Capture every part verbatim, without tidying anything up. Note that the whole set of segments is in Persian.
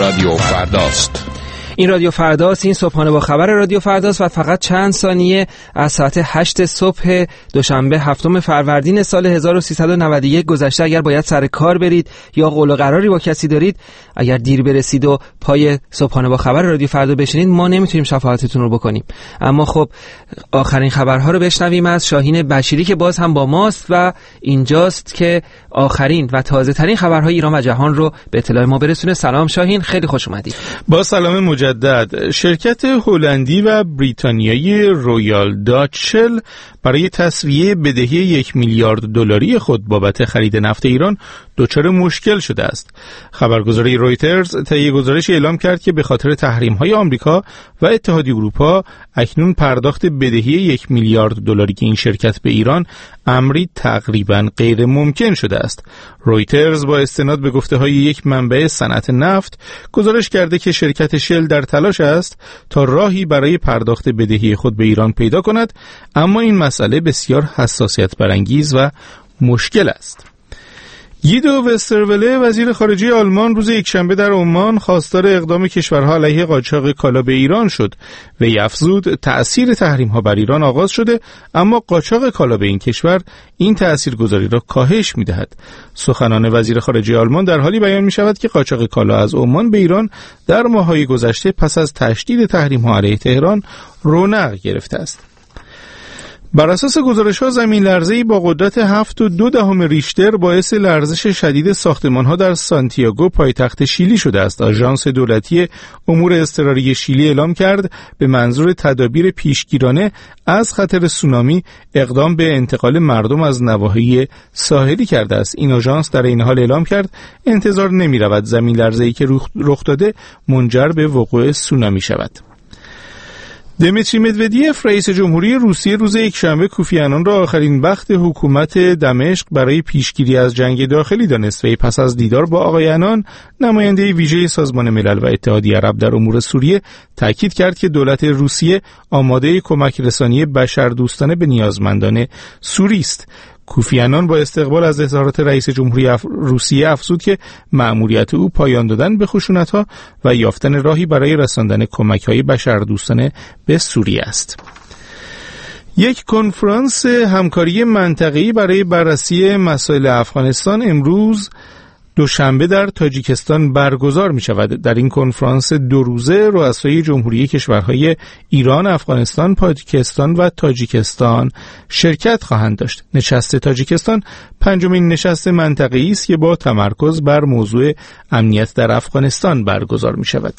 رادیو فرداست. این رادیو فرداست، این صبحانه با خبر رادیو فرداست و فقط چند ثانیه از ساعت هشت صبح دوشنبه هفتم فروردین سال هزار و سیصد و نود و یک گذشته. اگر باید سر کار برید یا قول و قراری با کسی دارید، اگر دیر برسید و پای صبحانه با خبر رادیو فردا بشینید، ما نمیتونیم شفاعتتون رو بکنیم. اما خب آخرین خبرها رو بشنویم از شاهین بشیری که باز هم با ماست و اینجاست که آخرین و تازه ترین خبرهای ایران و جهان رو به اطلاع ما برسونه. سلام شاهین، خیلی خوش اومدید. با سلام مجدد. شرکت هلندی و بریتانیایی رویال داچ شل برای تسویه بدهی یک میلیارد دلاری خود بابت خرید نفت ایران دچار مشکل شده است. خبرگزاری رویترز طی گزارش اعلام کرد که به خاطر تحریم‌های آمریکا و اتحادیه اروپا اکنون پرداخت بدهی یک میلیارد دلاری که این شرکت به ایران امری تقریباً غیر ممکن شده است. رویترز با استناد به گفته‌های یک منبع صنعت نفت گزارش کرده که شرکت شل در تلاش است تا راهی برای پرداخت بدهی خود به ایران پیدا کند، اما این مسئله بسیار حساسیت برانگیز و مشکل است. گیدو وستروله وزیر خارجه آلمان روز یکشنبه در عمان خواستار اقدام کشورها علیه قاچاق کالا به ایران شد. وی افزود تأثیر تحریم‌ها بر ایران آغاز شده، اما قاچاق کالا به این کشور این تأثیرگذاری را کاهش می‌دهد. سخنان وزیر خارجه آلمان در حالی بیان می‌شود که قاچاق کالا از عمان به ایران در ماه‌های گذشته پس از تشدید تحریم‌ها علیه تهران رونق گرفته است. بر اساس گزارش‌ها زمین لرزه‌ای با قدرت هفت و دو دهم ریشتر باعث لرزش شدید ساختمان‌ها در سانتیاگو پایتخت شیلی شده است. آژانس دولتی امور اضطراری شیلی اعلام کرد به منظور تدابیر پیشگیرانه از خطر سونامی اقدام به انتقال مردم از نواحی ساحلی کرده است. این آژانس در این حال اعلام کرد انتظار نمی‌رود زمین لرزه‌ای که رخ داده منجر به وقوع سونامی شود. دمیتری مدودیف رئیس جمهوری روسیه روز یکشنبه کوفی عنان را آخرین بخت حکومت دمشق برای پیشگیری از جنگ داخلی دانست. وی پس از دیدار با آقای عنان نماینده ویژه سازمان ملل و اتحادیه عرب در امور سوریه تاکید کرد که دولت روسیه آماده کمک رسانی بشردوستانه به نیازمندان سوری است. کوفی عنان با استقبال از اظهارات رئیس جمهوری اف... روسیه افزود که مأموریت او پایان دادن به خشونت‌ها و یافتن راهی برای رساندن کمک‌های بشردوستانه به سوریه است. یک کنفرانس همکاری منطقه‌ای برای بررسی مسائل افغانستان امروز دوشنبه در تاجیکستان برگزار می شود. در این کنفرانس دو روزه رؤسای جمهوری کشورهای ایران، افغانستان، پاکستان و تاجیکستان شرکت خواهند داشت. نشست تاجیکستان پنجمین نشست منطقه‌ای است که با تمرکز بر موضوع امنیت در افغانستان برگزار می شود.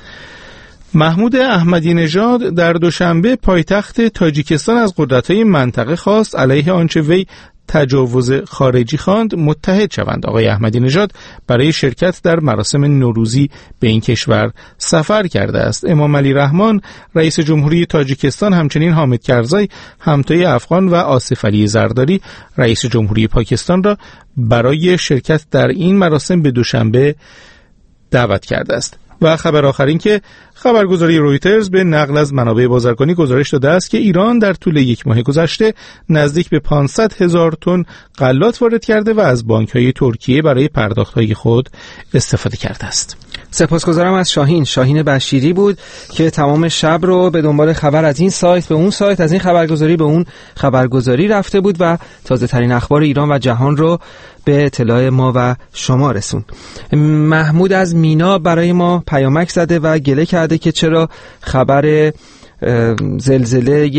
محمود احمدی نژاد در دوشنبه پایتخت تاجیکستان از قدرت‌های منطقه خواست علیه آنچه وی تجاوز خارجی خواند متحد شوند. آقای احمدی نژاد برای شرکت در مراسم نوروزی به این کشور سفر کرده است. امام علی رحمان رئیس جمهوری تاجیکستان همچنین حامد کرزای همتای افغان و آصف علی زرداری رئیس جمهوری پاکستان را برای شرکت در این مراسم به دوشنبه دعوت کرده است. و خبر آخرین که خبرگزاری رویترز به نقل از منابع بازرگانی گزارش داده است که ایران در طول یک ماه گذشته نزدیک به پانصد هزار تن غلات وارد کرده و از بانک‌های ترکیه برای پرداخت‌های خود استفاده کرده است. سپاسگزارم از شاهین. شاهین بشیری بود که تمام شب رو به دنبال خبر از این سایت به اون سایت، از این خبرگزاری به اون خبرگزاری رفته بود و تازه ترین اخبار ایران و جهان رو به اطلاع ما و شما رسون. محمود از مینا برای ما پیامک زده و گله کرده که چرا خبر زلزله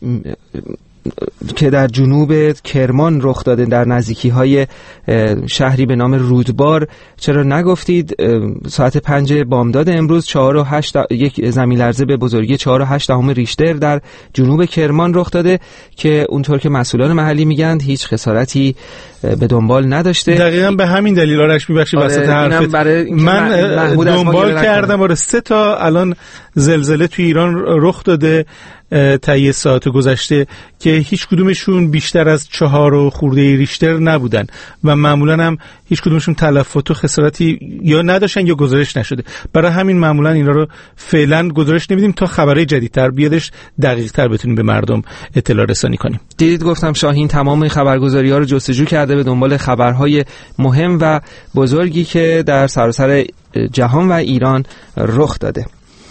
که در جنوب کرمان رخ داده در نزدیکی‌های شهری به نام رودبار چرا نگفتید. ساعت پنج بامداد امروز چهار و هشت یک زمین لرزه به بزرگی چهار و هشت دهم ریشتر در جنوب کرمان رخ داده که اونطور که مسئولان محلی میگن هیچ خسارتی به دنبال نداشته. دقیقاً به همین دلیل آرش میبخشی وسط حرفت من دنبال کردم. آره سه تا الان زلزله تو ایران رخ داده طی ساعت گذشته که هیچ کدومشون بیشتر از چهار و خورده ریشتر نبودن و معمولا هم هیچ کدومشون تلفات و خسارتی یا نداشتن یا گزارش نشده. برای همین معمولا اینا رو فعلا گزارش نمیدیم تا خبرهای جدیدتر بیادش دقیق‌تر بتونیم به مردم اطلاع رسانی کنیم. دیدید گفتم شاهین تمام خبرگزاری‌ها رو جستجو کرده به دنبال خبرهای مهم و بزرگی که در سراسر جهان و ایران رخ داده.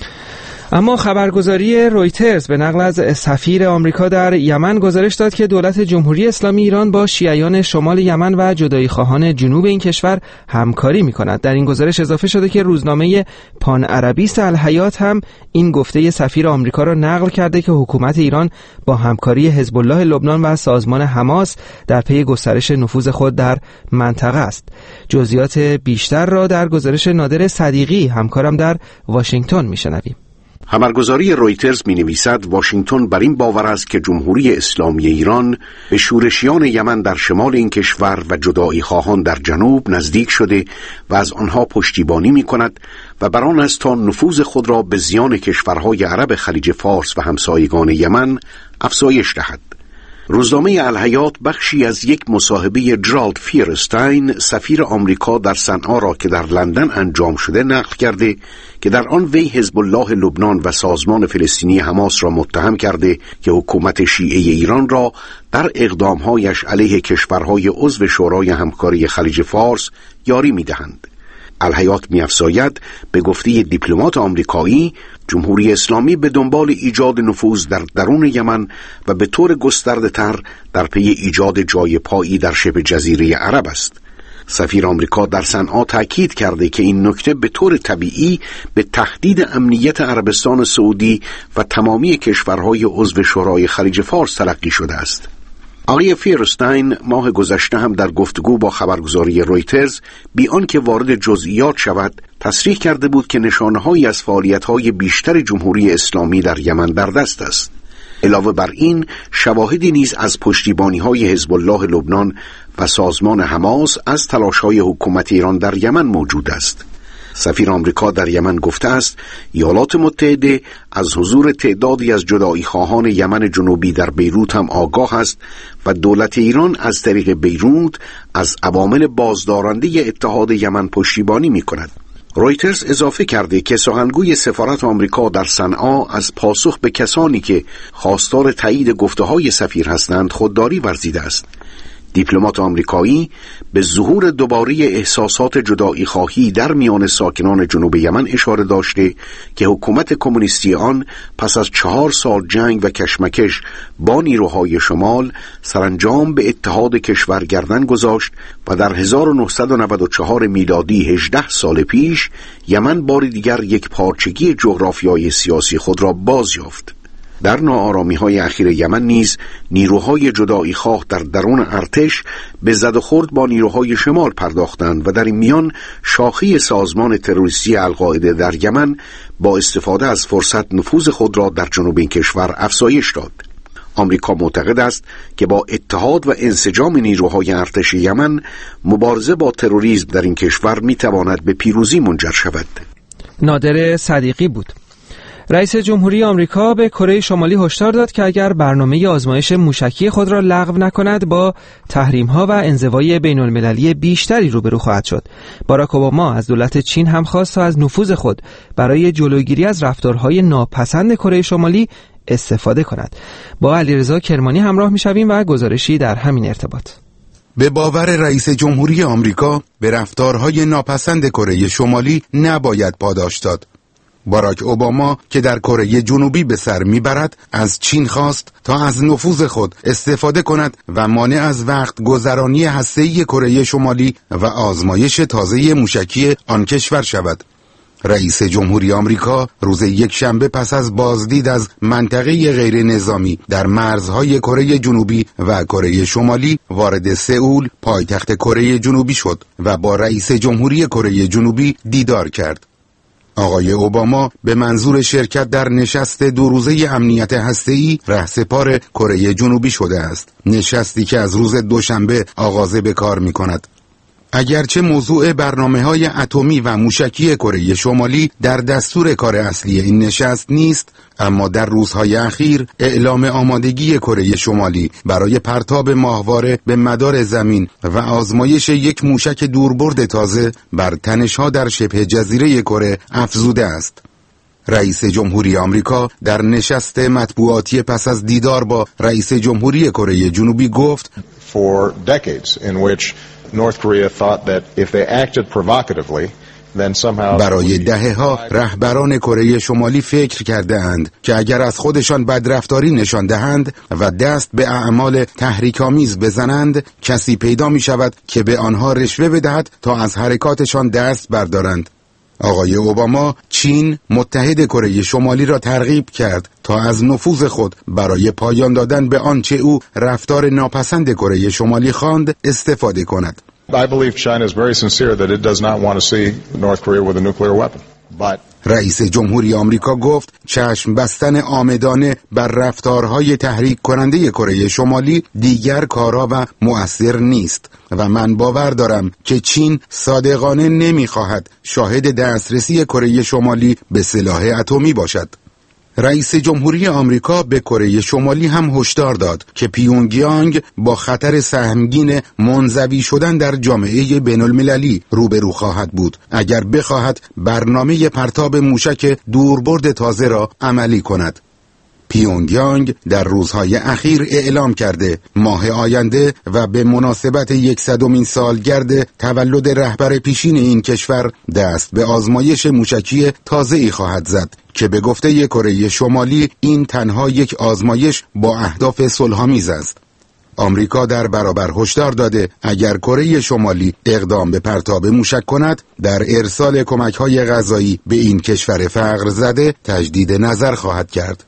اما خبرگزاری رویترز به نقل از سفیر آمریکا در یمن گزارش داد که دولت جمهوری اسلامی ایران با شیعیان شمال یمن و جدایی خواهان جنوب این کشور همکاری می‌کند. در این گزارش اضافه شده که روزنامه پان عربیست الحیات هم این گفته سفیر آمریکا را نقل کرده که حکومت ایران با همکاری حزب الله لبنان و سازمان حماس در پی گسترش نفوذ خود در منطقه است. جزئیات بیشتر را در گزارش نادر صدیقی همکارم در واشنگتن می‌شنویم. خبرگزاری رویترز می‌نویسد واشنگتن بر این باور است که جمهوری اسلامی ایران به شورشیان یمن در شمال این کشور و جدایی خواهان در جنوب نزدیک شده و از آنها پشتیبانی می‌کند و بر آن است تا نفوذ خود را به زیان کشورهای عرب خلیج فارس و همسایگان یمن افزایش دهد. روزنامه الحیات بخشی از یک مصاحبه جرالد فیرستاین سفیر آمریکا در صنعا را که در لندن انجام شده نقل کرده که در آن وی حزب الله لبنان و سازمان فلسطینی حماس را متهم کرده که حکومت شیعه ایران را در اقدامهایش علیه کشورهای عضو شورای همکاری خلیج فارس یاری می‌دهند. الحیات می‌افزاید به گفته دیپلمات آمریکایی جمهوری اسلامی به دنبال ایجاد نفوذ در درون یمن و به طور گسترده‌تر در پی ایجاد جای پایی در شبه جزیره عرب است. سفیر آمریکا در صنعا تأکید کرده که این نکته به طور طبیعی به تهدید امنیت عربستان سعودی و تمامی کشورهای عضو شورای خلیج فارس تلقی شده است. آقای فیرستاین ماه گذشته هم در گفتگو با خبرگزاری رویترز بی آنکه وارد جزئیات شود تصریح کرده بود که نشانه‌هایی از فعالیت‌های بیشتر جمهوری اسلامی در یمن در دست است. علاوه بر این شواهدی نیز از پشتیبانی‌های حزب الله لبنان و سازمان حماس از تلاش‌های حکومت ایران در یمن موجود است. سفیر آمریکا در یمن گفته است ایالات متحده از حضور تعدادی از جدایی خواهان یمن جنوبی در بیروت هم آگاه است و دولت ایران از طریق بیروت از عوامل بازدارنده اتحاد یمن پشتیبانی می کند. رویترز اضافه کرده که سخنگوی سفارت آمریکا در صنعا از پاسخ به کسانی که خواستار تایید گفته‌های سفیر هستند خودداری ورزیده است. دیپلمات آمریکایی به ظهور دوباره احساسات جدایی خواهی در میان ساکنان جنوب یمن اشاره داشته که حکومت کمونیستی آن پس از چهار سال جنگ و کشمکش با نیروهای شمال سرانجام به اتحاد کشور گردن گذاشت و در هزار و نهصد و نود و چهار میلادی هجده سال پیش یمن بار دیگر یک پارچگی جغرافیایی سیاسی خود را باز یافت. در ناآرامی‌های اخیر یمن نیز نیروهای جدایی خواه در درون ارتش به زد و خورد با نیروهای شمال پرداختند و در این میان شاخه سازمان تروریستی القاعده در یمن با استفاده از فرصت نفوذ خود را در جنوب این کشور افزایش داد. آمریکا معتقد است که با اتحاد و انسجام نیروهای ارتش یمن مبارزه با تروریسم در این کشور می‌تواند به پیروزی منجر شود. نادر صدیقی بود. رئیس جمهوری آمریکا به کره شمالی هشدار داد که اگر برنامه آزمایش موشکی خود را لغو نکند با تحریم‌ها و انزوای بین‌المللی بیشتری روبرو خواهد شد. باراک اوباما از دولت چین هم خواست تا از نفوذ خود برای جلوگیری از رفتارهای ناپسند کره شمالی استفاده کند. با علیرضا کرمانی همراه می‌شویم و گزارشی در همین ارتباط. به باور رئیس جمهوری آمریکا به رفتارهای ناپسند کره شمالی نباید پاداش داد. باراک اوباما که در کره جنوبی به سر میبرد از چین خواست تا از نفوذ خود استفاده کند و مانع از وقت گذرانی هسته‌ای کره شمالی و آزمایش تازه موشکی آن کشور شود. رئیس جمهوری آمریکا روز یک شنبه پس از بازدید از منطقه غیر نظامی در مرزهای کره جنوبی و کره شمالی وارد سئول پایتخت کره جنوبی شد و با رئیس جمهوری کره جنوبی دیدار کرد. آقای اوباما به منظور شرکت در نشست دو روزه امنیت هسته‌ای رهسپار کره جنوبی شده است، نشستی که از روز دوشنبه آغاز به کار می کند. اگرچه موضوع برنامه‌های اتمی و موشکی کره شمالی در دستور کار اصلی این نشست نیست، اما در روزهای اخیر اعلام آمادگی کره شمالی برای پرتاب ماهواره به مدار زمین و آزمایش یک موشک دوربرد تازه بر تنش‌ها در شبه جزیره کره افزوده است. رئیس جمهوری آمریکا در نشست مطبوعاتی پس از دیدار با رئیس جمهوری کره جنوبی گفت For decades in which North Korea thought that if they acted provocatively then somehow برای دهه‌ها رهبران کره شمالی فکر کرده اند که اگر از خودشان بدرفتاری نشان دهند و دست به اعمال تحریک‌آمیز بزنند، کسی پیدا می شود که به آنها رشوه بدهد تا از حرکاتشان دست بردارند. آقای اوباما چین متحد کره شمالی را ترغیب کرد تا از نفوذ خود برای پایان دادن به آنچه او رفتار ناپسند کره شمالی خواند استفاده کند. I believe China is very sincere that it does not want to see North Korea with a nuclear weapon. But رئیس جمهوری آمریکا گفت چشم بستن عامدانه بر رفتارهای تحریک کننده کره شمالی دیگر کارا و مؤثر نیست و من باور دارم که چین صادقانه نمیخواهد شاهد دسترسی کره شمالی به سلاح اتمی باشد. رئیس جمهوری آمریکا به کره شمالی هم هشدار داد که پیونگیانگ با خطر سهمگین منزوی شدن در جامعه بین المللی روبرو خواهد بود اگر بخواهد برنامه پرتاب موشک دوربرد تازه را عملی کند. پیونگیانگ در روزهای اخیر اعلام کرده ماه آینده و به مناسبت یکصدمین سالگرد تولد رهبر پیشین این کشور دست به آزمایش موشکی تازه‌ای خواهد زد که به گفته کره شمالی این تنها یک آزمایش با اهداف صلح‌آمیز است. آمریکا در برابر هشدار داده اگر کره شمالی اقدام به پرتاب موشک کند در ارسال کمک‌های غذایی به این کشور فقر زده تجدید نظر خواهد کرد.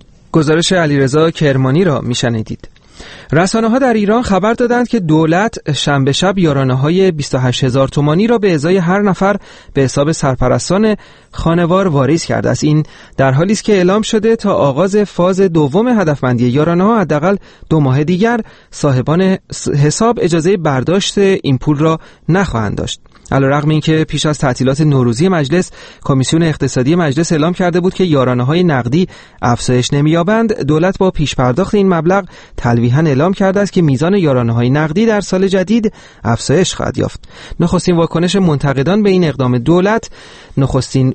گزارش علیرضا کرمانی را میشنیدید. رسانه‌ها در ایران خبر دادند که دولت شنبه شب یارانه‌های بیست و هشت هزار تومانی را به ازای هر نفر به حساب سرپرستان خانوار واریز کرده است. این در حالی است که اعلام شده تا آغاز فاز دوم هدفمندی یارانه‌ها حداقل دو ماه دیگر صاحبان حساب اجازه برداشت این پول را نخواهند داشت. علیرغم اینکه پیش از تعطیلات نوروزی مجلس کمیسیون اقتصادی مجلس اعلام کرده بود که یارانه‌های نقدی افزایش نمی‌یابند، دولت با پیش پرداخت این مبلغ تلویحاً اعلام کرده است که میزان یارانه‌های نقدی در سال جدید افزایش خواهد یافت. نخستین واکنش منتقدان به این اقدام دولت نخستین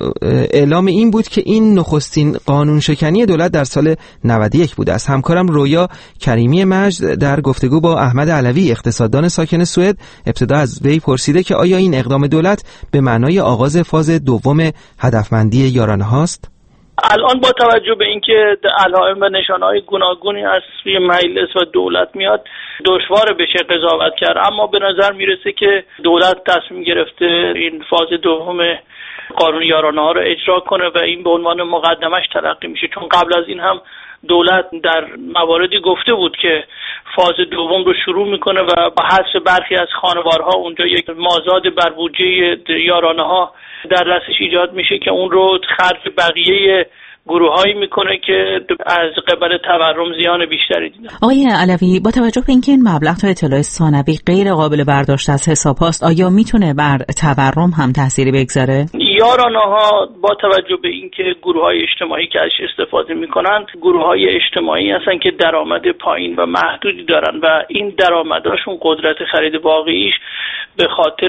اعلام این بود که این نخستین قانون شکنی دولت در سال نود و یک بوده است. همکارم رویا کریمی مجد در گفتگو با احمد علوی اقتصاددان ساکن سوئد ابتدا از وی پرسیده که آیا این اقدام دولت به معنای آغاز فاز دوم هدفمندی یارانه هاست؟ الان با توجه به اینکه علائم و نشانه‌های گوناگونی از سوی مجلس و دولت میاد دشوار بشه قضاوت کرد، اما به نظر میرسه که دولت تصمیم گرفته این فاز دوم قانون یارانه ها رو اجرا کنه و این به عنوان مقدمش تلقی میشه، چون قبل از این هم دولت در مواردی گفته بود که فاز دوم رو شروع میکنه و با حذف برخی از خانوارها اونجا یک مازاد بر بودجه یارانه ها در دستش ایجاد میشه که اون رو خرج بقیه گروهایی میکنه که از قبل تورم زیان بیشتری دیدن. آقای علوی، با توجه به اینکه این مبلغ تا اطلاع ثانوی غیر قابل برداشت از حساب هاست، آیا میتونه بر تورم هم تأثیری بگذاره؟ یارانه ها با توجه به اینکه گروه‌های اجتماعی که ازش استفاده میکنند گروه‌های اجتماعی هستن که درآمد پایین و محدودی دارن و این درآمدشون قدرت خرید واقعیش به خاطر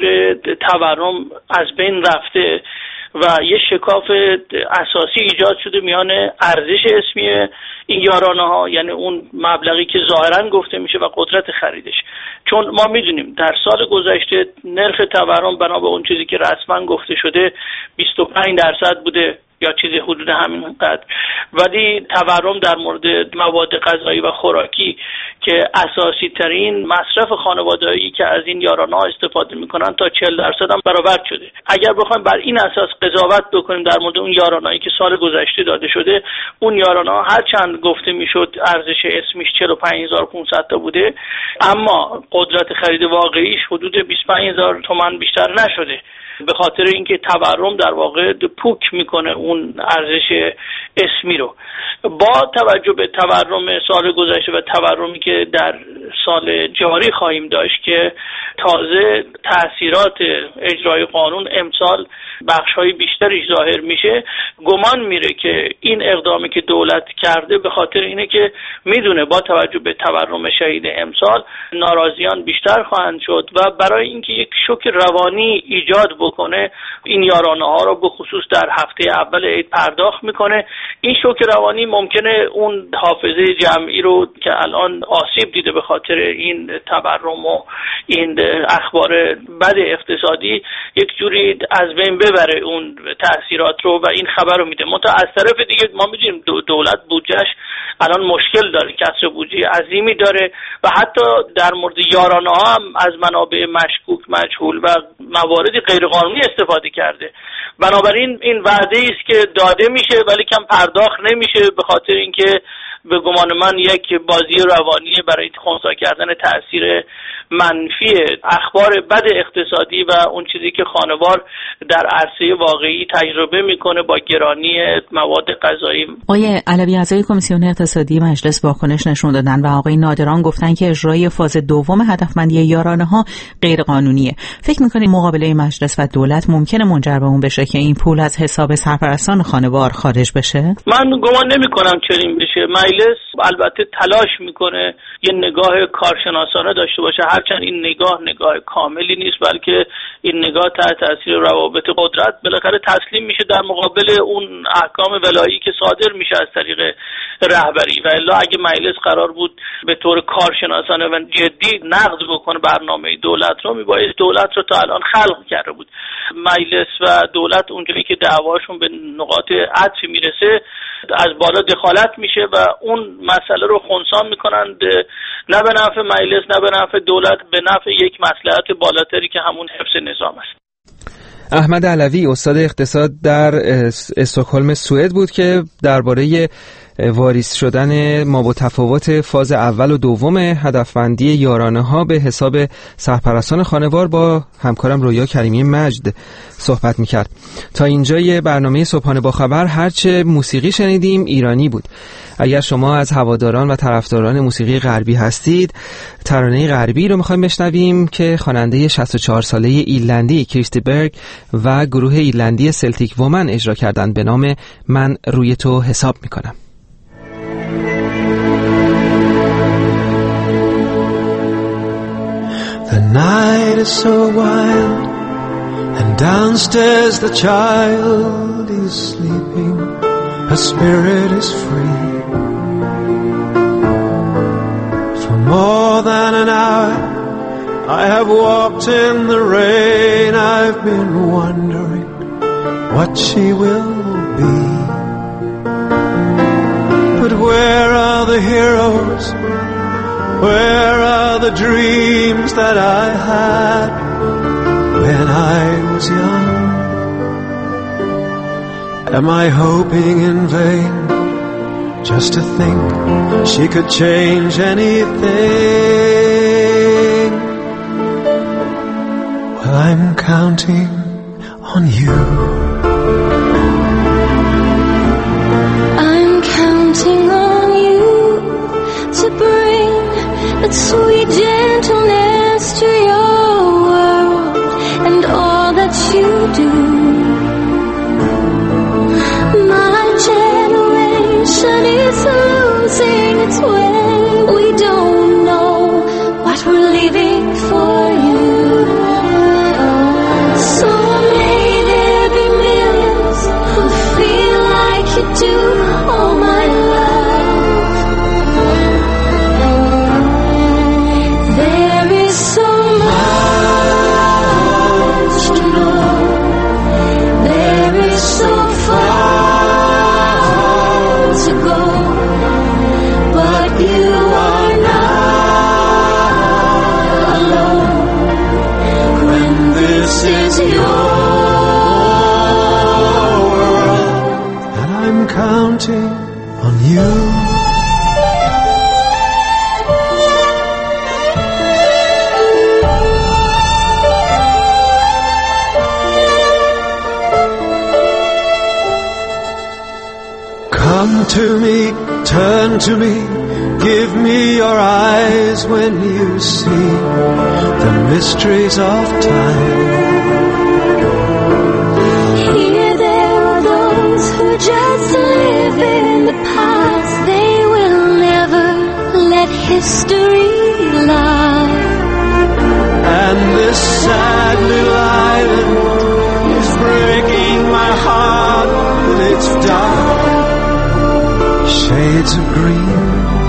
تورم از بین رفته و یه شکاف اساسی ایجاد شده میان ارزش اسمی این یارانه ها، یعنی اون مبلغی که ظاهرا گفته میشه و قدرت خریدش. چون ما میدونیم در سال گذشته نرخ تورم بنا به اون چیزی که رسما گفته شده بیست و پنج درصد بوده یا چیزی حدود همین قدر، ولی تورم در مورد مواد غذایی و خوراکی که اساسی ترین مصرف خانواده‌ای که از این یارانه استفاده میکنن تا چهل درصد هم برآورد شده. اگر بخوایم بر این اساس قضاوت بکنیم در مورد اون یارانه‌ای که سال گذشته داده شده، اون یارانه هر چند گفته میشد ارزش اسمیش چهل و پنج هزار و پانصد تا بوده، اما قدرت خرید واقعیش حدود بیست و پنج هزار تومان بیشتر نشده، به خاطر اینکه تورم در واقع پوک میکنه اون ارزش اسمی رو. با توجه به تورم سال گذشته و تورمی که در سال جاری خواهیم داشت که تازه تأثیرات اجرای قانون امسال بخش‌های بیشتری ظاهر میشه، گمان میره که این اقدامی که دولت کرده به خاطر اینه که میدونه با توجه به تورم شهید امسال ناراضیان بیشتر خواهند شد و برای اینکه یک شوک روانی ایجاد بکنه این یارانه ها رو به خصوص در هفته اول عید پرداخت میکنه. این شوک روانی ممکنه اون حافظه جمعی رو که الان آسیب دیده به خاطر این تورم و این اخبار بد اقتصادی یک جوری از بین ببره اون تأثیرات رو و این خبر رو میده. منتها از طرف دیگه ما میدونیم دولت بودجهش الان مشکل داره، کسر بودجه عظیمی داره و حتی در مورد یارانه ها هم از منابع مشکوک، مجهول و مواردی غیرقانونی استفاده کرده. بنابراین این وعده است که داده میشه ولی کم پرداخت نمیشه به خاطر اینکه به گمان من یک بازی روانی برای خنثی کردن تأثیر منفی اخبار بد اقتصادی و اون چیزی که خانوار در عرصه واقعی تجربه میکنه با گرانی مواد غذایی. آقای علوی، اعضای کمیسیون اقتصادی مجلس واکنش نشون دادن و آقای نادران گفتن که اجرای فاز دوم هدفمندی یارانه ها غیر قانونیه. فکر میکنید مقابله مجلس و دولت ممکنه منجر به اون بشه که این پول از حساب سرپرستان خانوار خارج بشه؟ من گمان نمیکنم چنین بشه. مجلس البته تلاش میکنه یه نگاه کارشناسانه داشته باشه، هرچند این نگاه نگاه کاملی نیست بلکه این نگاه تحت تاثیر روابط قدرت بالاخره تسلیم میشه در مقابل اون احکام ولایی که صادر میشه از طریق رهبری. و الا اگه مجلس قرار بود به طور کارشناسانه و جدی نقد بکنه برنامه دولت رو، میباید دولت رو تا الان خلق کرده بود. مجلس و دولت اونجایی که دعواشون به نقاط عطف میرسه از بالا دخالت میشه و اون مسئله رو خنثی میکنند، نه به نفع مجلس نه به نفع دولت، به نفع یک مصلحت بالاتری که همون حفظ نظام است. احمد علوی، استاد اقتصاد در استکهلم سوئد بود که درباره واریز شدن مابالتفاوت فاز اول و دوم هدفمندی یارانه ها به حساب سرپرستان خانوار با همکارم رویا کریمی مجد صحبت میکرد. تا اینجای برنامه صبحانه با خبر هرچه موسیقی شنیدیم ایرانی بود. اگر شما از هواداران و طرفداران موسیقی غربی هستید، ترانه غربی رو میخوایم بشنویم که خواننده شصت و چهار ساله ایرلندی کریستی برگ و گروه ایرلندی سلتیک وومن اجرا کردن به نام من روی تو حساب میکنم. The night is so wild, and downstairs the child is sleeping, her spirit is free. For more than an hour I have walked in the rain, I've been wondering what she will be. But where are the heroes? Where are the dreams that I had when I was young? Am I hoping in vain just to think she could change anything? Well, I'm counting on you. I'm counting on you to bring that sweet gentleness to your world and all that you do. My generation is losing its way. We don't know what we're leaving for you. So may there be millions who feel like you do, oh my love. There is so much to know. There is so far to go. But you are not alone when this is your world. And I'm counting on you. Come to me, turn to me, give me your eyes when you see the mysteries of time. Here there are those who just live in the past. They will never let history lie. And this sad little island is breaking my heart with its dark shades of green.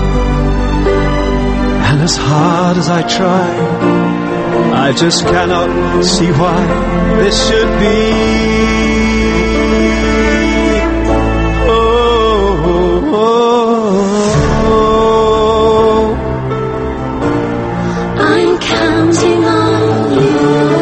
And as hard as I try, I just cannot see why this should be. Oh, oh, oh. I'm counting on you.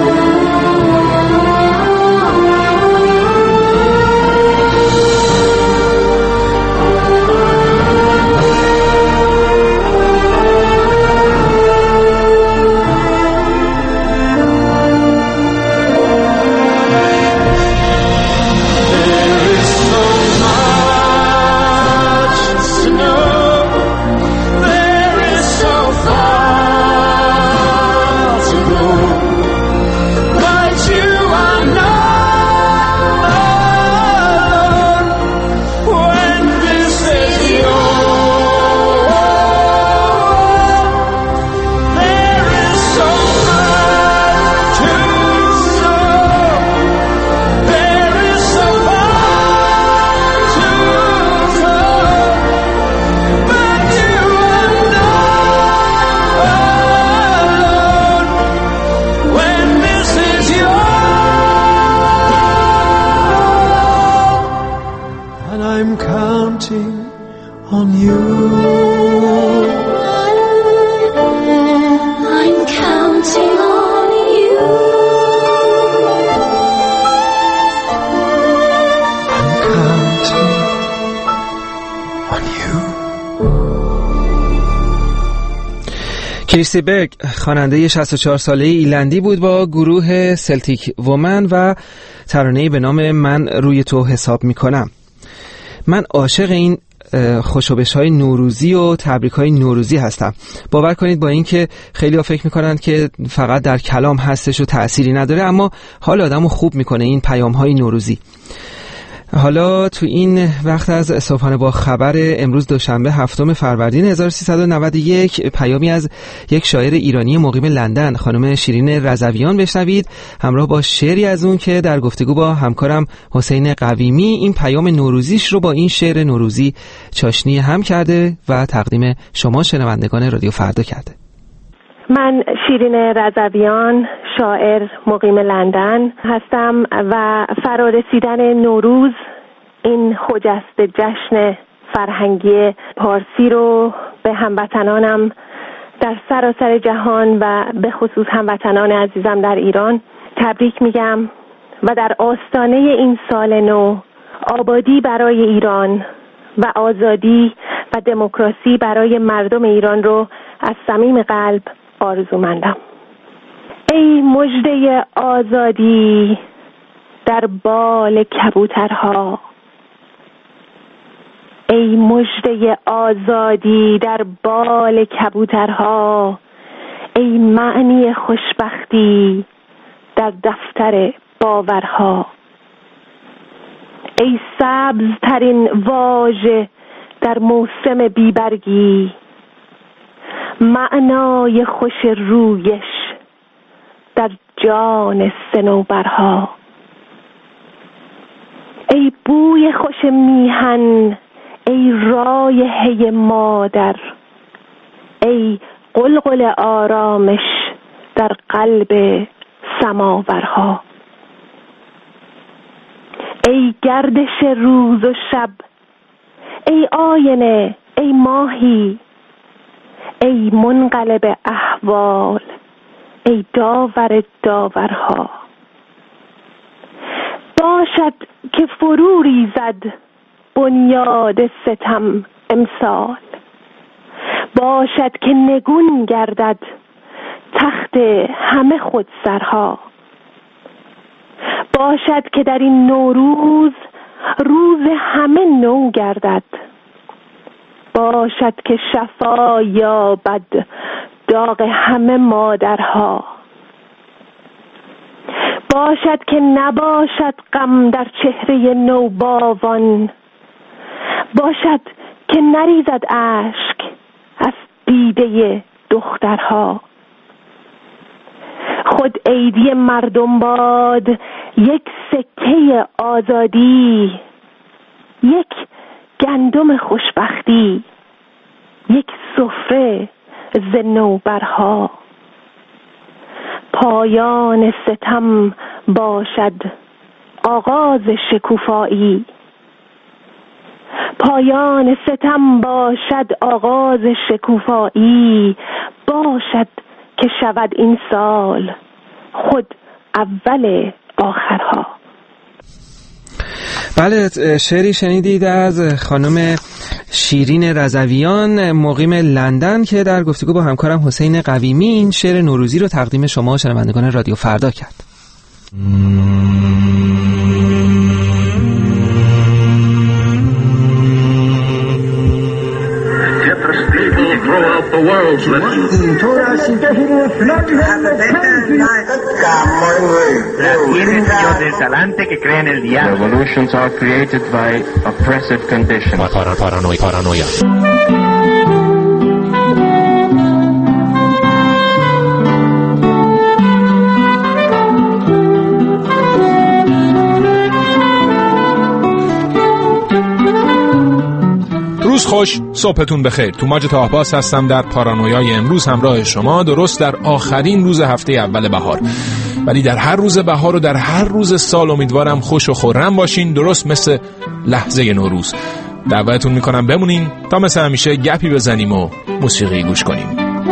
کریستی برگ خواننده شصت و چهار ساله ایرلندی بود با گروه سلتیک وومن و ترانه‌ای به نام من روی تو حساب میکنم. من عاشق این خوشوبش‌های نوروزی و تبریک‌های نوروزی هستم. باور کنید با اینکه خیلی‌ها فکر می‌کنند که فقط در کلام هستش و تأثیری نداره، اما حال آدمو خوب می‌کنه این پیام‌های نوروزی. حالا تو این وقت از صبحانه با خبر امروز دوشنبه هفتم فروردین هزار و سیصد و نود و یک پیامی از یک شاعر ایرانی مقیم لندن خانم شیرین رضویان بشنوید همراه با شعری از اون که در گفتگو با همکارم حسین قویمی این پیام نوروزیش رو با این شعر نوروزی چاشنی هم کرده و تقدیم شما شنوندگان رادیو فردا کرده. من شیرین رضویان، شاعر مقیم لندن هستم و فرارسیدن نوروز، این خجسته جشن فرهنگی پارسی رو به هموطنانم در سراسر جهان و به خصوص هموطنان عزیزم در ایران تبریک میگم و در آستانه این سال نو آبادی برای ایران و آزادی و دموکراسی برای مردم ایران رو از صمیم قلب آرزومندم. ای مژده آزادی در بال کبوترها، ای مژده آزادی در بال کبوترها، ای معنی خوشبختی در دفتر باورها، ای سبزترین واژه در موسم بیبرگی، معنای خوش رویش در جان صنوبرها، ای بوی خوش میهن، ای رایحه مادر، ای قلقل آرامش در قلب سماورها، ای گردش روز و شب، ای آینه، ای ماهی، ای منقلب احوال، ای داور داورها، باشد که فرو ریزد بنیاد ستم امسال، باشد که نگون گردد تخت همه خودسرها، باشد که در این نوروز روز همه نو گردد، باشد که شفا یابد داغ همه مادرها. باشد که نباشد غم در چهره نوباوان، باشد که نریزد اشک از دیده دخترها. خود عیدی مردم باد یک سکه آزادی، یک گندم خوشبختی، یک سفره ز نوبرها. پایان ستم باشد آغاز شکوفایی، پایان ستم باشد آغاز شکوفایی. باشد که شود این سال خود اول آخرها. بله، شعری شنیدید از خانم شیرین رضویان مقیم لندن که در گفتگو با همکارم حسین قویمی این شعر نوروزی رو تقدیم شما شنوندگان رادیو فردا کرد. Revolutions are created by oppressive conditions. Paranoia. Paranoia. روز خوش، صبحتون بخیر. توماج طاهباس هستم در پارانویای امروز همراه شما، درست در آخرین روز هفته اول بهار. ولی در هر روز بهار و در هر روز سال امیدوارم خوش و خرم باشین، درست مثل لحظه نوروز. دعوتتون میکنم بمونین تا مثل همیشه گپی بزنیم و موسیقی گوش کنیم.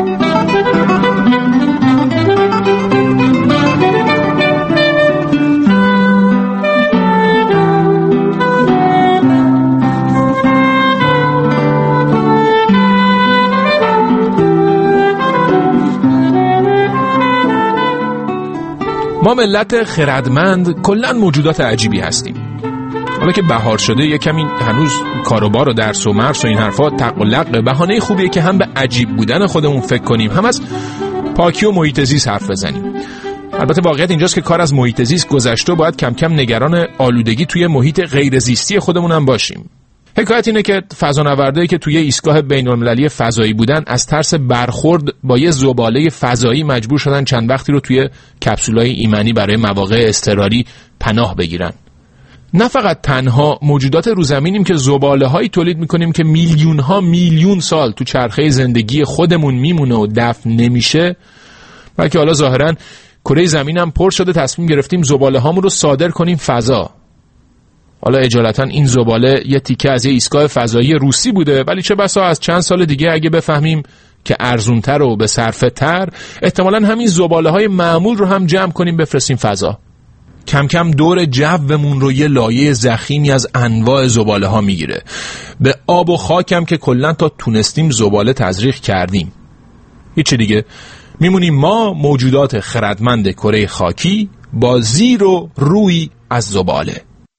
ما ملت خردمند کلاً موجودات عجیبی هستیم. حالا که بهار شده یه کمی هنوز کاروبار و درس و مرس و این حرفا تق و لق بهانه خوبیه که هم به عجیب بودن خودمون فکر کنیم، هم از پاکی و محیط زیست حرف بزنیم. البته واقعیت اینجاست که کار از محیط زیست گذشته و باید کم کم نگران آلودگی توی محیط غیر زیستی خودمون هم باشیم. حکایت اینه که فضانوردایی که توی ایستگاه بین‌المللی فضایی بودن از ترس برخورد با یه زباله فضایی مجبور شدن چند وقتی رو توی کپسولای ایمنی برای مواقع اضطراری پناه بگیرن. نه فقط تنها موجودات رو زمینیم که زباله‌هایی تولید می‌کنیم که میلیون ها میلیون سال تو چرخه زندگی خودمون میمونه و دفن نمیشه، بلکه حالا ظاهراً کره زمین هم پر شده تصمیم گرفتیم زباله‌هامون رو صادر کنیم فضا. حالا اجالتا این زباله یه تیکه از یه ایستگاه فضایی روسی بوده، ولی چه بسا از چند سال دیگه اگه بفهمیم که ارزونتر و به صرفه تر، احتمالاً همین زباله های معمول رو هم جمع کنیم بفرستیم فضا. کم کم دور جومون رو یه لایه ضخیمی از انواع زباله ها میگیره. به آب و خاکم که کلاً تا تونستیم زباله تزریق کردیم. هیچ دیگه میمونیم ما موجودات خردمند کره خاکی با زیر و روی از زباله.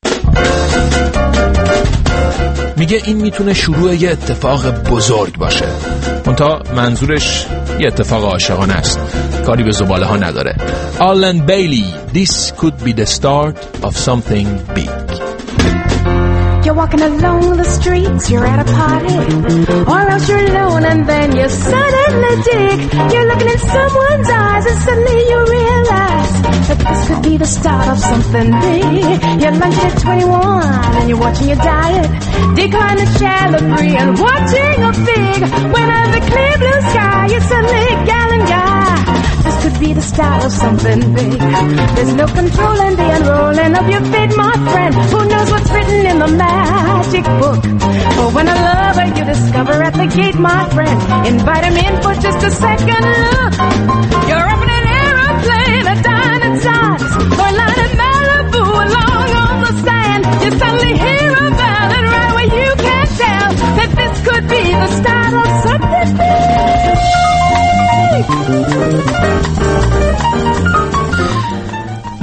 میگه این میتونه شروع یه اتفاق بزرگ باشه، منتها منظورش یه اتفاق عاشقانه است، کاری به زباله ها نداره. آلن بیلی This could be the start of something big. You're walking along the streets, you're at a party, or else you're alone and then you suddenly dig. You're looking in someone's eyes and suddenly you realize that this could be the start of something big. You're lunch at twenty-one and you're watching your diet decline to celery and watching a fig. When under the clear blue sky you're suddenly a gallon guy. This could be the start of something big. There's no controlling the unrolling of your fate, my friend. Who knows what's written in the magic book? But when a lover you discover at the gate, my friend, invite him in for just a second look. You're up in an aeroplane, a dining size, or lying in Malibu along on the sand. You suddenly hear about it right where you can't tell that this could be the start of something big.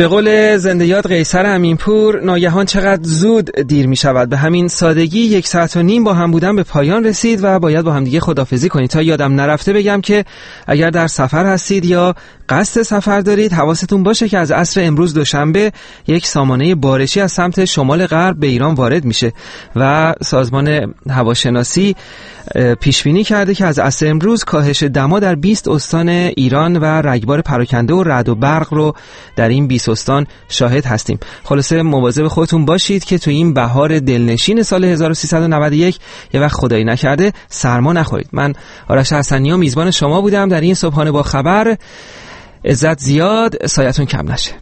به قول زنده یاد قیصر امینپور، ناگهان چقدر زود دیر می شود. به همین سادگی یک ساعت و نیم با هم بودن به پایان رسید و باید با هم دیگه خداحافظی کنید. تا یادم نرفته بگم که اگر در سفر هستید یا قصد سفر دارید، حواستون باشه که از عصر امروز دوشنبه یک سامانه بارشی از سمت شمال غرب به ایران وارد میشه و سازمان هواشناسی پیش بینی کرده که از عصر امروز کاهش دما در بیست استان ایران و رگبار پراکنده و رعد و برق رو در این بیست استان شاهد هستیم. خلاصه مواظب خودتون باشید که تو این بهار دلنشین سال هزار و سیصد و نود و یک یه وقت خدایی نکرده سرما نخورید. من آرش حسنی و میزبان شما بودم در این صبحانه با خبر. عزت زیاد، سایتون کم نشه.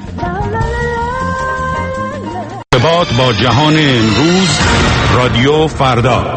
ارتباط با جهان امروز، رادیو فردا.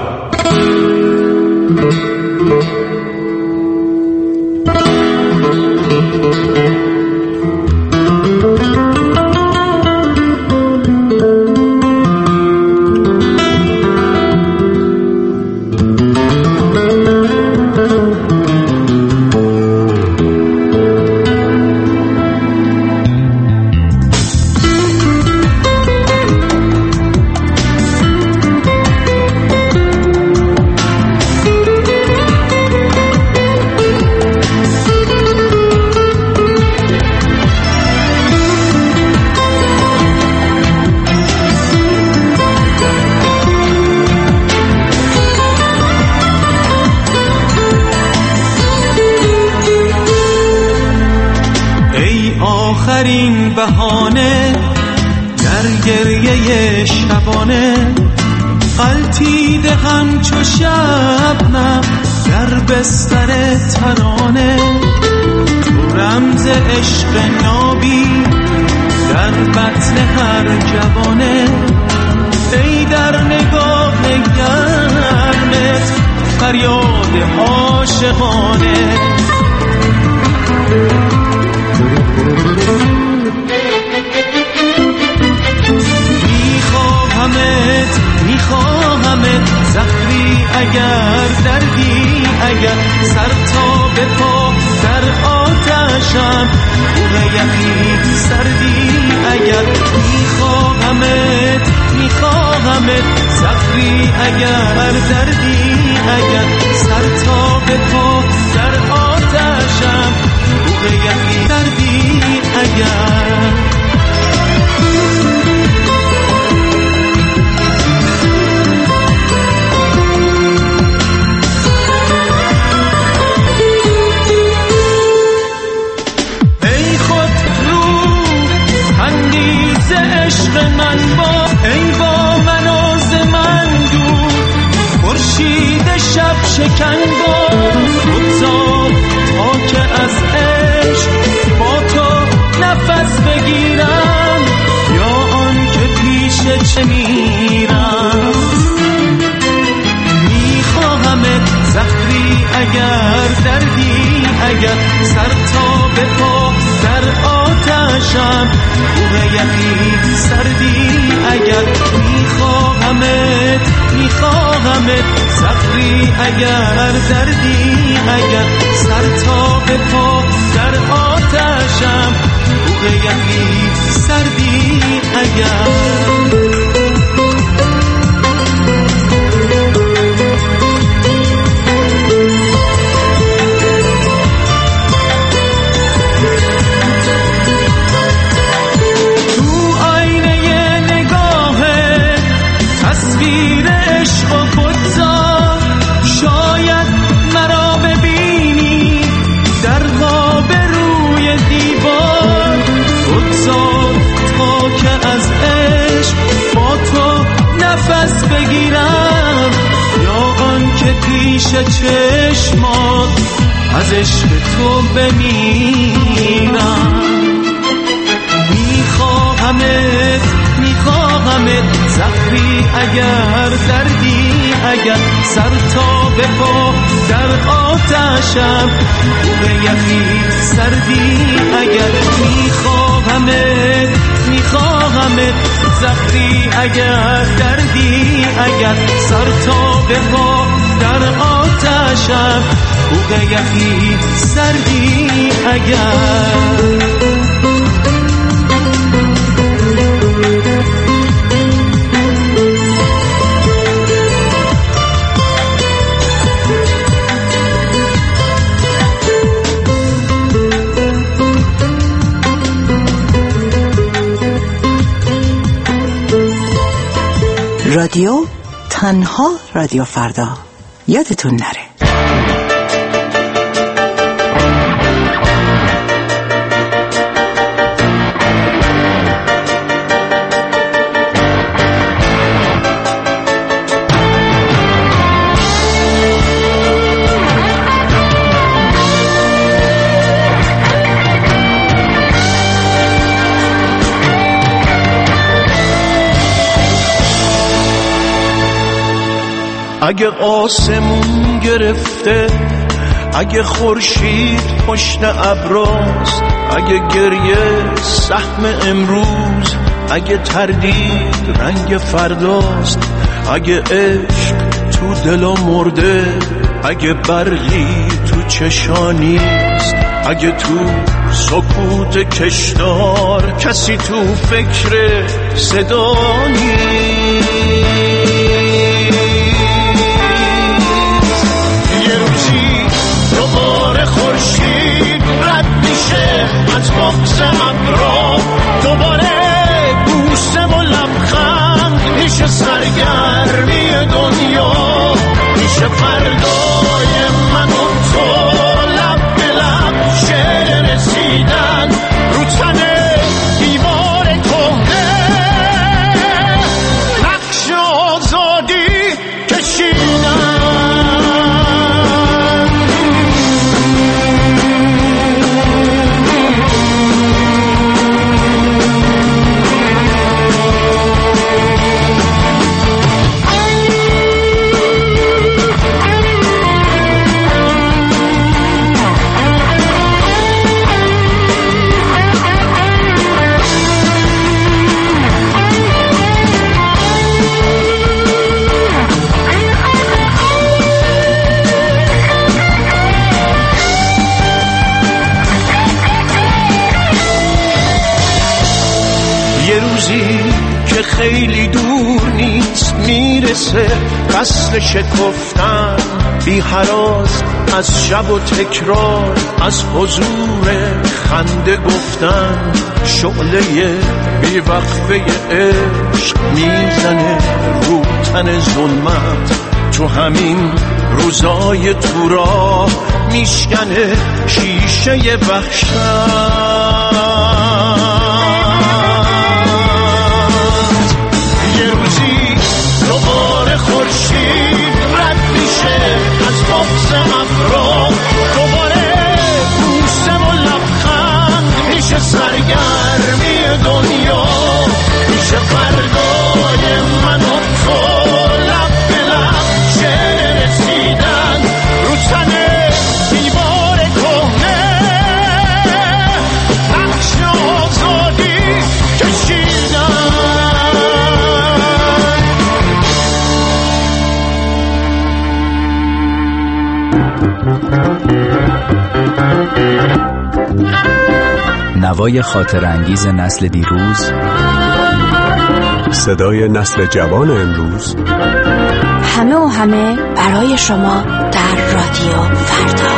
آخرین بهانه در گریه شبانه، غلطیده همچو شبنم در بستر ترانه، تو رمز عشق نابی در بطن هر جوانه، ای در نگاه گرمت فریاد عاشقانه. میخواهمت میخواهمت زخمی اگر دردی اگر سر تا به پا در آتشم بوه یخی سردی اگر میخواهمت میخواهمت زخمی اگر دردی اگر سر تا به پا در آتشم بوه یخی سردی اگر. عشق من با ای با من از من دور، خورشید شب شکن با بگذار تا که از عشق با تو نفس بگیرم یا آن که پیش چه میرم. میخواهمت زخمی اگر دردی اگر سر تا به پا در آتشم بوه یخی سردی اگر میخواهمت میخواهمت زخمی اگر دردی اگر سر تا به پا در آتشم بوه یخی سردی اگر. تصویر عشق و بگذار شاید مرا ببینی در خواب روی دیوار، بگذار تا که از عشق با تو نفس بگیرم یا آن که پیش چشمات از عشق تو بمیرم. میخواهمت میخواهمت زخمی اگر دردی اگر سر تا به پا در آتشم بوه یخی سردی اگر میخواهمت میخواهمت زخمی اگر دردی اگر سر تا به پا در آتشم بوه یخی سردی اگر. رادیو، تنها رادیو فردا. یادتون نره. اگه آسمون گرفته، اگه خورشید پشت ابراست، اگه گریه سهم امروز، اگه تردید رنگ فرداست، اگه عشق تو دل مرده، اگه برقی تو چشانیست، اگه تو سکوت کشدار کسی تو فکر صدا نیست، دوباره خورشید رد میشه از بغض ابرا، دوباره بوسه و لبخند میشه سرگرمی دنیا، میشه فردای من و تو لب به لب شعر رسیدن رو تن دیوار کهنه، نقش آزادی کشیدن. که خیلی دور نیست میرسه فصل شکفتن، بی هراس از شب و تکرار، از حضور خنده گفتن، شعله بی وقفه عشق میزنه رو تن ظلمت، تو همین روزای تو راه میشکنه شیشه وحشت. دوباره خورشید رد میشه از بغض ابرا، دوباره بوسه و لبخند میشه سرگرمی دنیا، میشه فردای من و تو لب به لب شعر رسیدن رو تن دیوار کهنه، نقش آزادی کشیدن. نوای خاطر انگیز نسل دیروز، صدای نسل جوان امروز، همه و همه برای شما در رادیو فردا.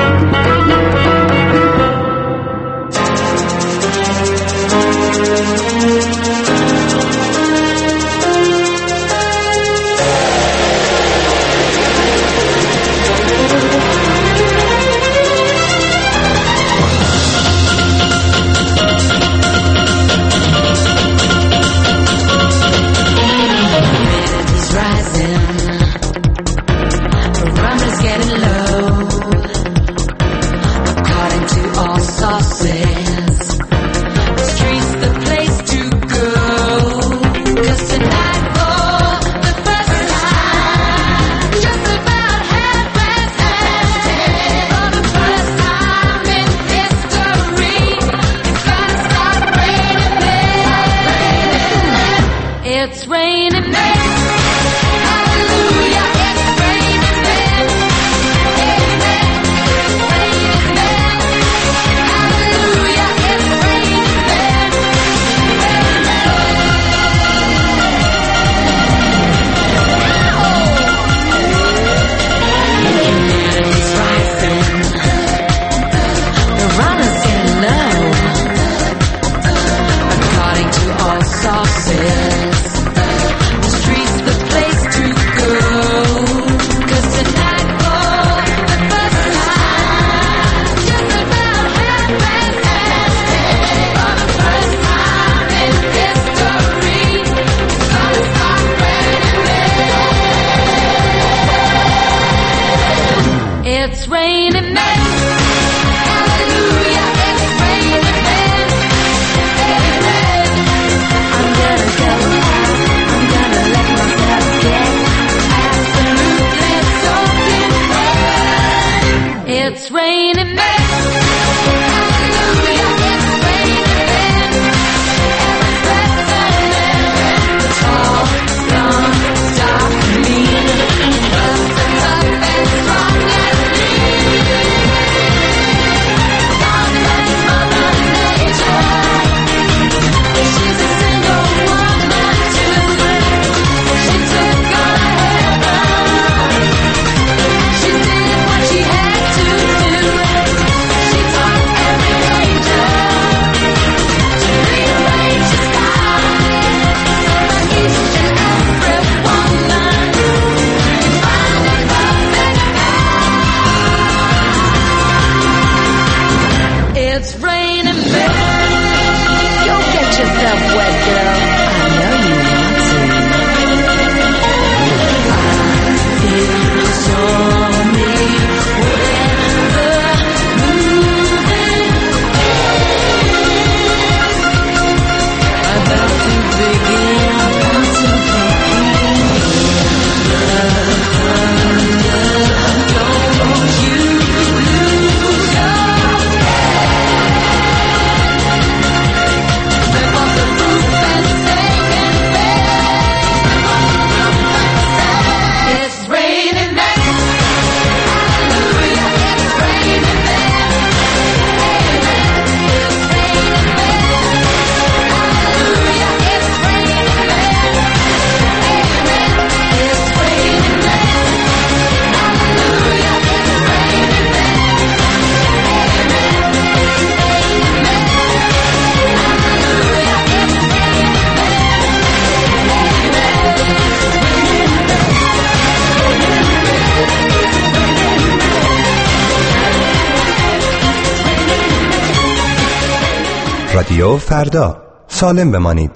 رادیو فردا، سالم بمانید.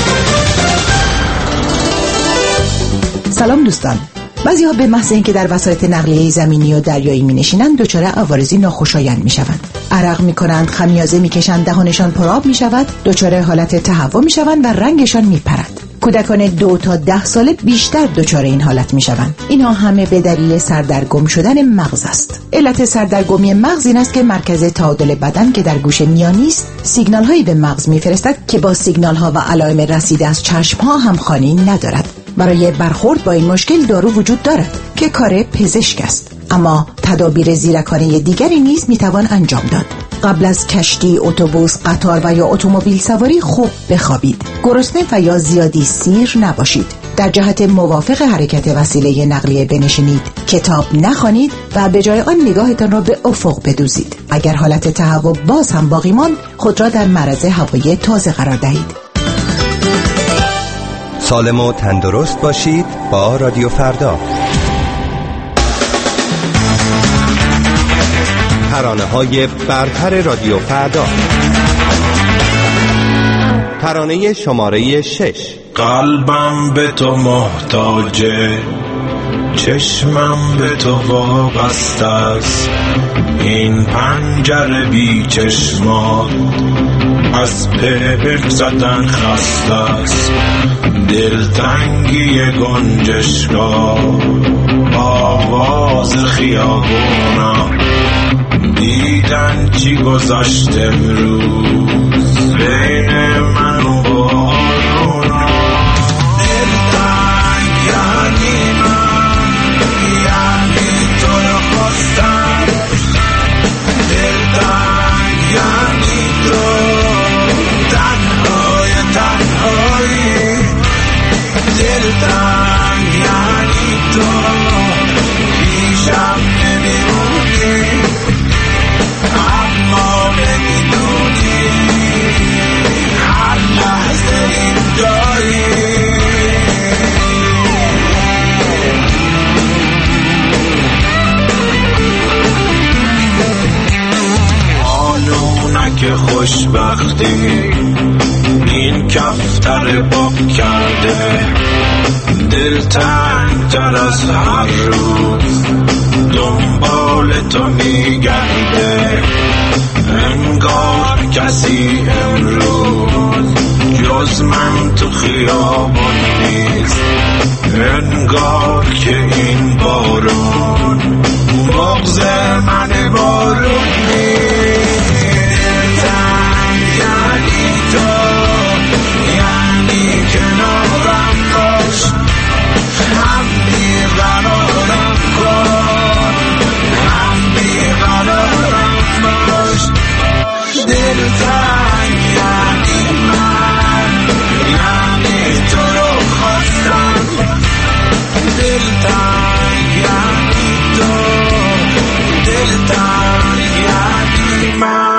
سلام دوستان. بعضی ها به محض اینکه در وسایط نقلیه زمینی و دریایی می نشینند دچار عوارضی ناخوشایند می شوند. عرق می کنند، خمیازه می کشند، دهانشان پرآب می شود، دچار حالت تهوع می شوند و رنگشان می پرد. کودکان دو تا ده ساله بیشتر دچار این حالت می شوند. اینها همه به دلیل سردرگم شدن مغز است. علت سردرگمی مغز این است که مرکز تعادل بدن که در گوش میانی است، سیگنال هایی به مغز می فرستد که با سیگنال ها و علائم رسیده از چشم ها همخوانی ندارد. برای برخورد با این مشکل دارو وجود دارد که کار پزشک است، اما تدابیر زیرکانه دیگری نیز میتوان انجام داد. قبل از کشتی، اتوبوس، قطار و یا اتومبیل سواری خوب بخوابید. گرسنه و یا زیادی سیر نباشید. در جهت موافق حرکت وسیله نقلیه بنشینید. کتاب نخوانید و به جای آن نگاهتان را به افق بدوزید. اگر حالت تهوع باز هم باقی ماند، خود را در معرض هوای تازه قرار دهید. سالم و تندرست باشید با رادیو فردا. ترانه‌های برتر رادیو فردا. ترانه شماره شش. قلبم به تو محتاجه، چشمم به تو وابسته است، این پنجره بی چشمات از پبر زدن خسته است، دلتنگی گنجشگاه، آواز خیابونا، دیدن چی گذشت امروز بین من و بارونا، دلتنگ یعنی من، یعنی تو رو خواستم، دلتنگ یعنی تو، تنهای تنهایی، دلتنگ یعنی تو، پیشم نمیمونی اما نمیدونی هر لحظه این داری. آنونک خوشبختی این کفتر باب کرده، دلتنگ تر از هر روز دنبال تو میگرده، انگار کسی امروز جز من تو خیابون نیست، انگار که این بارون بغض من بارون نیست، دلتنگ یعنی تو، یعنی کنارم باش، هم بیقرارم کن، هم بیقرارم باش، دلتنگ یعنی من، یعنی تو رو خواستم، دلتنگ یعنی تو، دلتنگ یعنی من.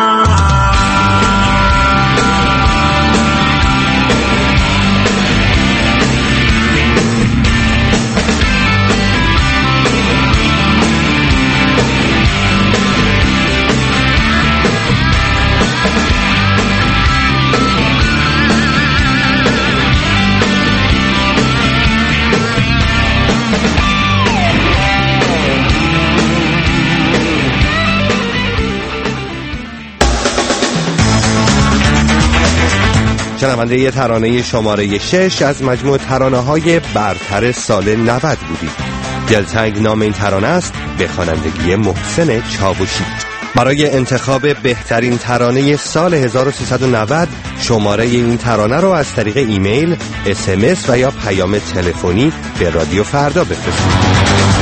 شنونده ی ترانه شماره شش از مجموع ترانه‌های برتر سال نود بودید. دلتنگ نام این ترانه است، به خوانندگی محسن چاوشی. برای انتخاب بهترین ترانه سال هزار و سیصد و نود شماره این ترانه رو از طریق ایمیل، اس ام اس و یا پیام تلفنی به رادیو فردا بفرستید.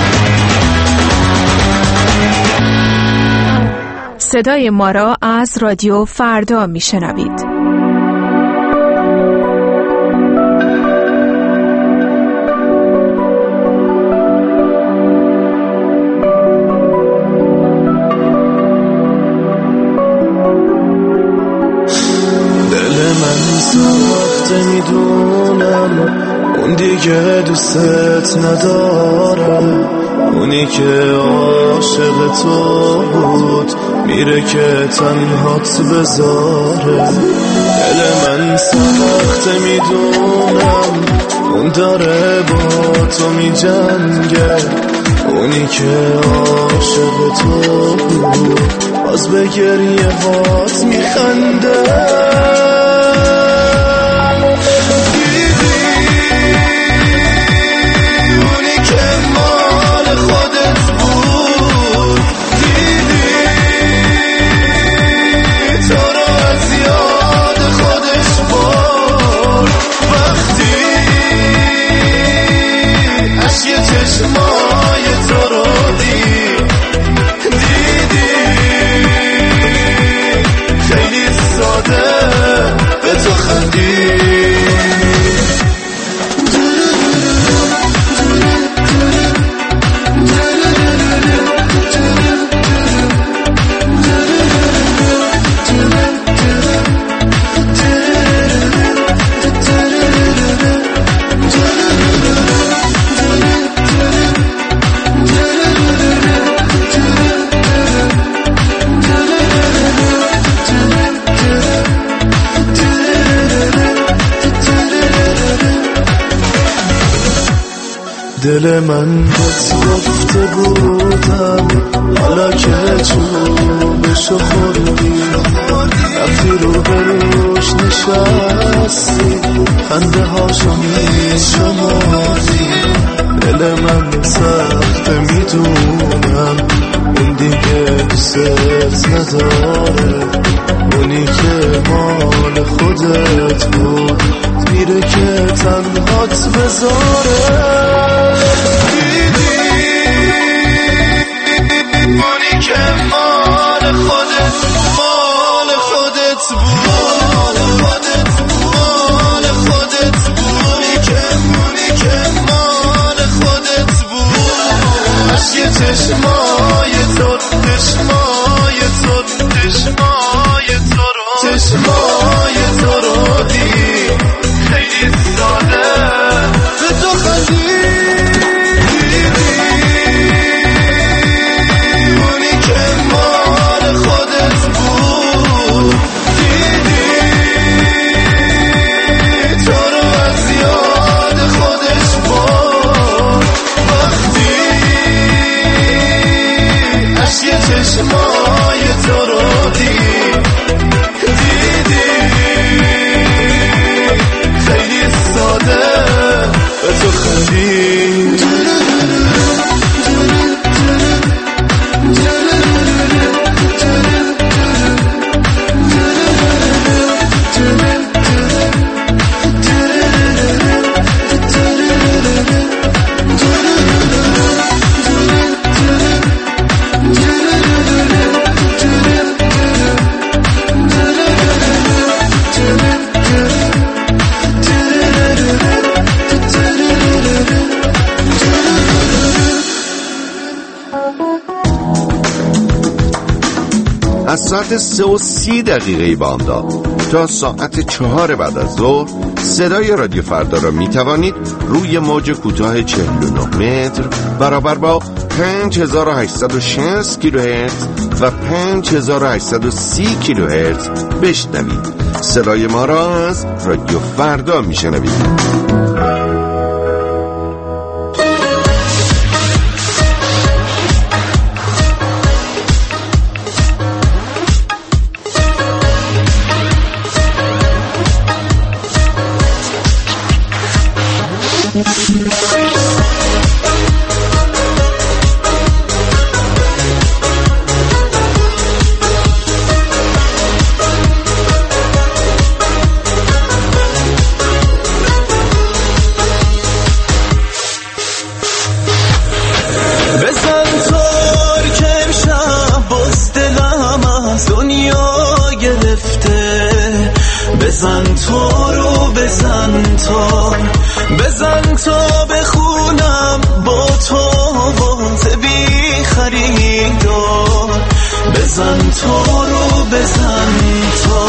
صدای ما را از رادیو فردا میشنوید. ساخته میدونم اون دیگه که دوست نداره، اونی که عاشق تو بود میره که تنهات بذاره. دل من سخته میدونم، اون داره با تو میجنگه، اونی که عاشق تو بود باز به گریه هات میخنده. چشمای تو رو دید دیدی خیلی ساده به تو خندید. دل من بهت گفته بودم حالا که چوبشو خوردی، رفتی رو بروش نشستی، خنده هاشو میشمردی. دل من سخته میدونم، اون دیگه دوست نداره، اونی که مال خودت بود میره که تنهات بذاره. اونی که مال خودت مال خودت بود مال خودت بود، اونی که اونی که مال خودت بود. عشق چشمای تو چشمای تو چشمای تو رو چشمای تو رو دید خیلی ساده به تو خندید. چشمای تو رو دید دیدی خیلی ساده به تو خندید. از ساعت سه و سی دقیقه بامداد تا ساعت چهار بعد از ظهر صدای رادیو فردا را می توانید روی موج کوتاه چهل و نه متر برابر با پنج هزار و هشتصد و شصت کیلوهرتز و پنج هزار و هشتصد و سی کیلوهرتز بشنوید. صدای ما را از رادیو فردا می شنوید. بزن تو رو بزن تو بزن تا بخونم با تو وات بی خریدار. بزن تو رو بزن تو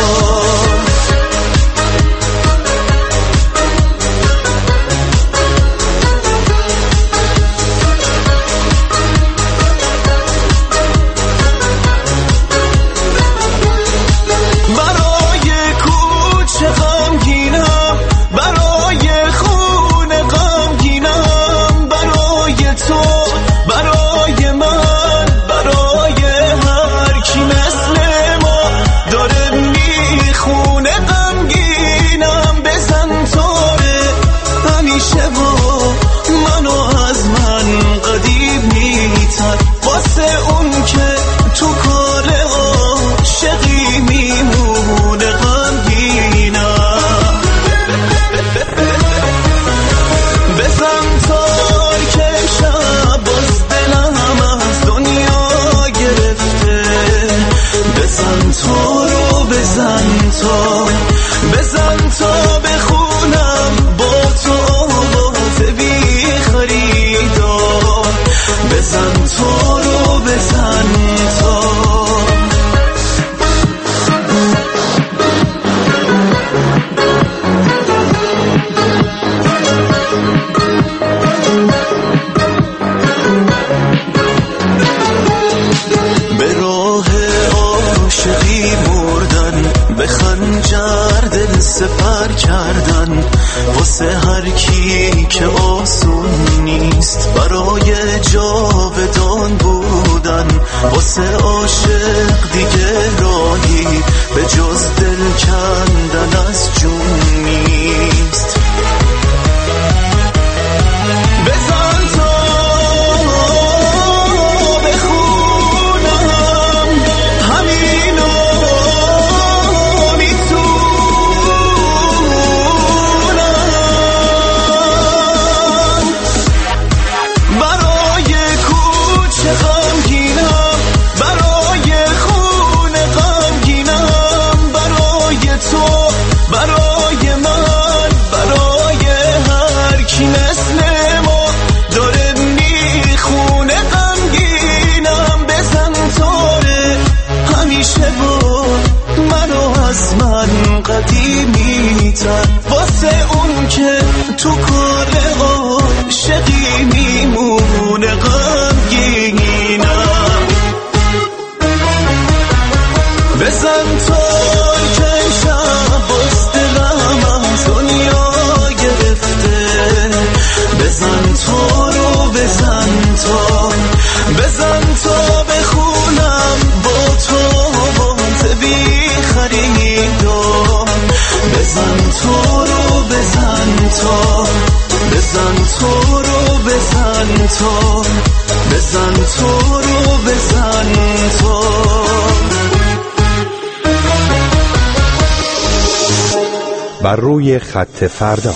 بزن تار که شب باز دلم از دنیا گرفته. بزن تار و بزن تار، بزن تا بخونم با تو آواز بی خریدار. بزن تار و بزن تار. به راه عاشقی مردن، به خنجر دل سپر کردن، واسه هر کی که آسون نیست برای جاودان بودن. واسه عاشق دیگه راهی به جز دل کندن از جون نیست. بزن تا بخونم همینو قدیمی‌تر واسه اون که تو کار عاشقی میمونه غمگینم. بزن تار که شب باز دلم از دنیا گرفته. بزن تار و بزن تار، بزن تا بخونم با تو آواز بی خریدار. بزن تار و بزن تار، بزن تار و بزن تار، بزن تار و بزن تار. بر روی خط فردا.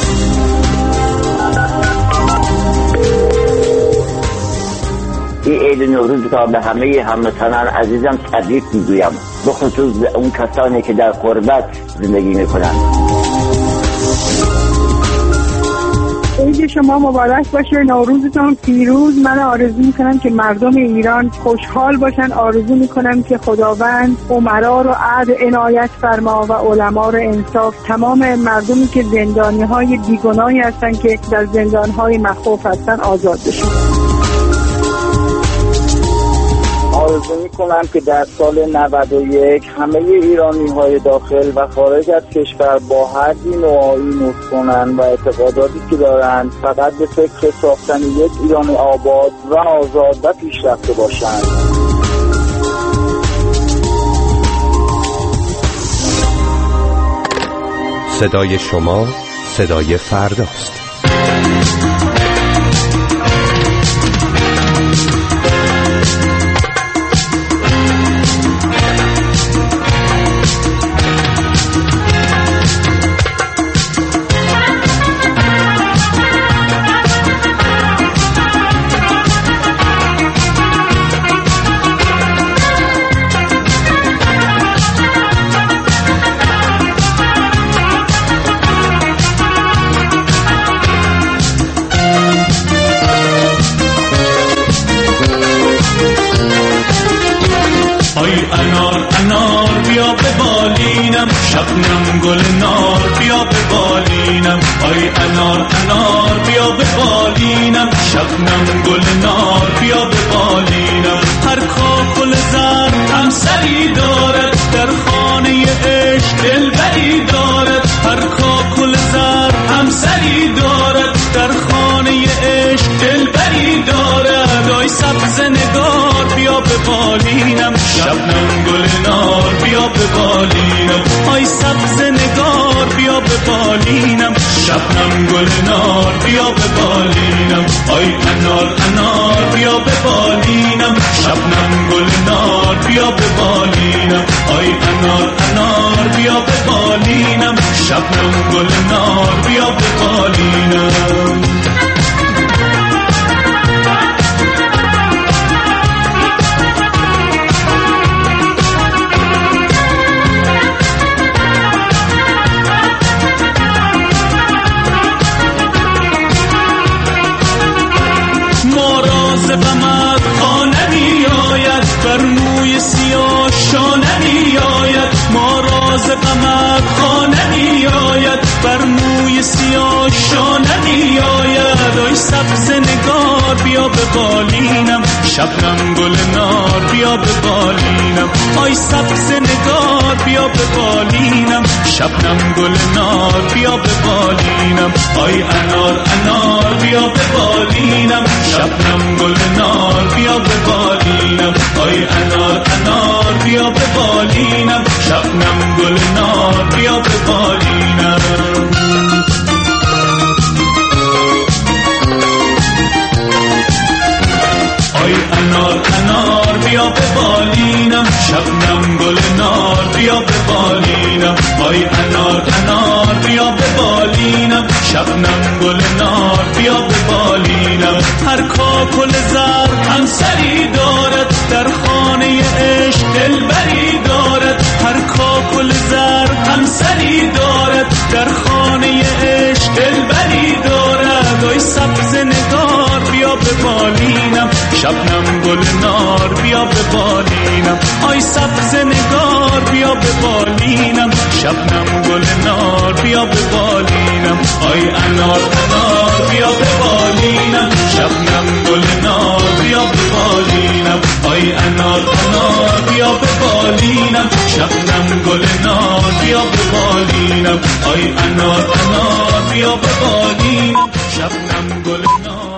این عید نوروز تا به همه هموطنان عزیزم تبریک میگویم، به خصوص اون کسانی که در غربت زندگی میکنند. عید شما مبارک باشه، نوروزتان پیروز. من آرزو میکنم که مردم ایران خوشحال باشن. آرزو میکنم که خداوند امرا رو عدل عنایت فرما و علما رو انصاف. تمام مردمی که زندانی های بیگناهی هستن که در زندان های مخوف هستن آزاد بشن. آرزو میکنم که در سال نود و یک همه ایرانی های داخل و خارج از کشور با هر دین و آیین و سنن و اعتقاداتی که دارند فقط به فکر ساختن یک ایران آباد و آزاد و پیشرفته باشند. صدای شما صدای فرداست. شبنم گل نار بیا به بالینم، آی انار انار بیا به بالینم، شبنم گل نار بیا به بالینم. هر کاکل زر هم سری دارد، در خانه عشق دلبری دارد. هر کاکل زر هم سری دارد، در خانه عشق دلبری دارد. آی سبز نگار بیا به بالینم، شبنم گل نار بیا به بالینم. آی سبز نگار بیا به بالینم، شبنم گل نار بیا به بالینم. آی انار انار بیا به بالینم، شبنم گل نار بیا به بالینم، آی انار انار بیا به بالینم، شبنم گل نار بیا به بالینم. غمت خانه می آید، بر موی سیاه شانه می آید، ما راز غمت خانه می آید، بر موی سیاه شانه می آید، آی سبز نگار بیا به بالینم، شبنم گل نار بیا به بالینم، آی سبز نگار بیا به بالینم، شبنم گل نار بیا به بالینم، آی انار انار بیا به بالینم، شبنم گل نار بیا به بالینم، آی انار انار بیا به بالینم، شبنم گل نار بیا به بالینم. آی انار انار بیا به بالینم، شبنم گل نار بیا به بالینم، آی انار انار بیا به بالینم، شبنم گل نار بیا به بالینم. هر کاکل زر همسری دارد، در خانه عشق دلبری دارد، هر کاکل زر همسری دارد، در خانه عشق دلبری دارد، آی سبز نگار بیا به بالینم، شبنم گل نار بیا به بالینم، آی سبز نگار بیا به بالینم، شبنم گل نار بیا به بالینم، آی انار انار بیا به بالینم، شبنم گل نار بیا به بالینم، آی انار انار بیا به بالینم، شبنم گل نار بیا به بالینم، آی انار انار بیا به بالینم، شبنم گل نار.